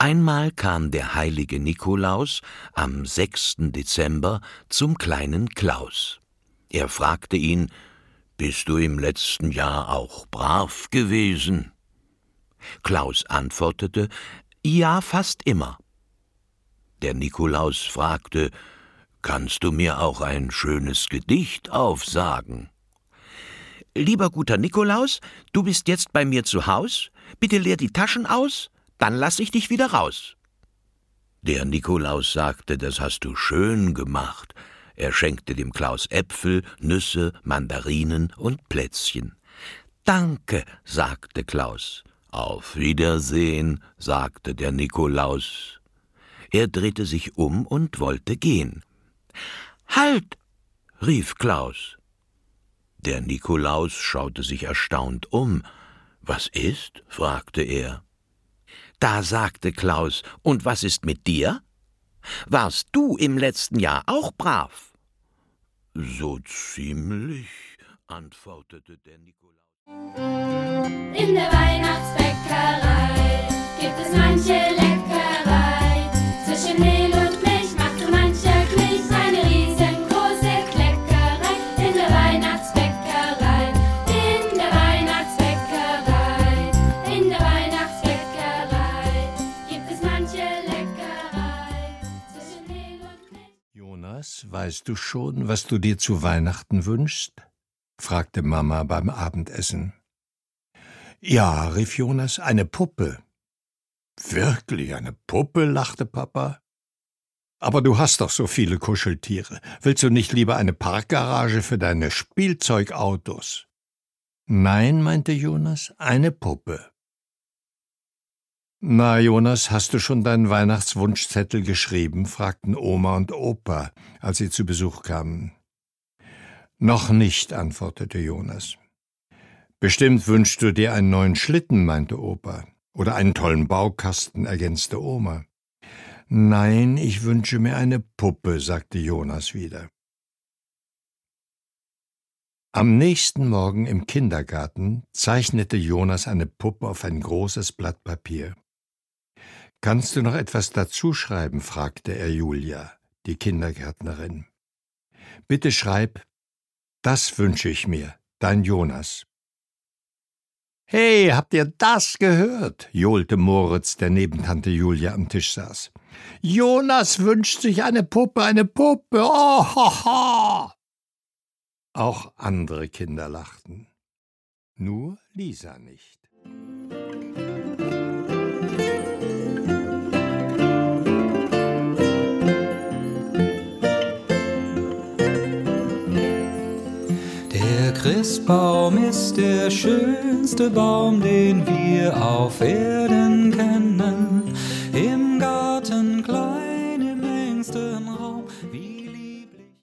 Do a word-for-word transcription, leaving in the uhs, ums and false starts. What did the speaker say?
Einmal kam der heilige Nikolaus am sechsten Dezember zum kleinen Klaus. Er fragte ihn: »Bist du im letzten Jahr auch brav gewesen?« Klaus antwortete: »Ja, fast immer.« Der Nikolaus fragte: »Kannst du mir auch ein schönes Gedicht aufsagen?« »Lieber guter Nikolaus, du bist jetzt bei mir zu Haus. Bitte leer die Taschen aus, dann lass ich dich wieder raus.« Der Nikolaus sagte: »Das hast du schön gemacht.« Er schenkte dem Klaus Äpfel, Nüsse, Mandarinen und Plätzchen. »Danke«, sagte Klaus. »Auf Wiedersehen«, sagte der Nikolaus. Er drehte sich um und wollte gehen. »Halt«, rief Klaus. Der Nikolaus schaute sich erstaunt um. »Was ist?«, fragte er. Da sagte Klaus: »Und was ist mit dir? Warst du im letzten Jahr auch brav?« »So ziemlich«, antwortete der Nikolaus. In der Weihnachtsbäckerei gibt es manche Leckerei. Zwischen Mehl und Milch macht so mancher Knilch eine riesengroße Kleckerei. In der Weihnachtsbäckerei, in der Weihnachtsbäckerei, in der Weihnachtsbäckerei gibt es manche Leckerei. Zwischen Mehl und Milch. »Jonas, weißt du schon, was du dir zu Weihnachten wünschst?« fragte Mama beim Abendessen. »Ja«, rief Jonas, »eine Puppe.« »Wirklich eine Puppe?«, lachte Papa. »Aber du hast doch so viele Kuscheltiere. Willst du nicht lieber eine Parkgarage für deine Spielzeugautos?« »Nein«, meinte Jonas, »eine Puppe.« »Na, Jonas, hast du schon deinen Weihnachtswunschzettel geschrieben?«, fragten Oma und Opa, als sie zu Besuch kamen. »Noch nicht«, antwortete Jonas. »Bestimmt wünschst du dir einen neuen Schlitten«, meinte Opa. »Oder einen tollen Baukasten«, ergänzte Oma. »Nein, ich wünsche mir eine Puppe«, sagte Jonas wieder. Am nächsten Morgen im Kindergarten zeichnete Jonas eine Puppe auf ein großes Blatt Papier. »Kannst du noch etwas dazu schreiben?«, fragte er Julia, die Kindergärtnerin. »Bitte schreib: »Das wünsche ich mir, dein Jonas.« »Hey, habt ihr das gehört?«, johlte Moritz, der neben Tante Julia am Tisch saß. »Jonas wünscht sich eine Puppe, eine Puppe, oh, ha, ha!« Auch andere Kinder lachten. Nur Lisa nicht. Der Christbaum ist der schönste Baum, den wir auf Erden kennen.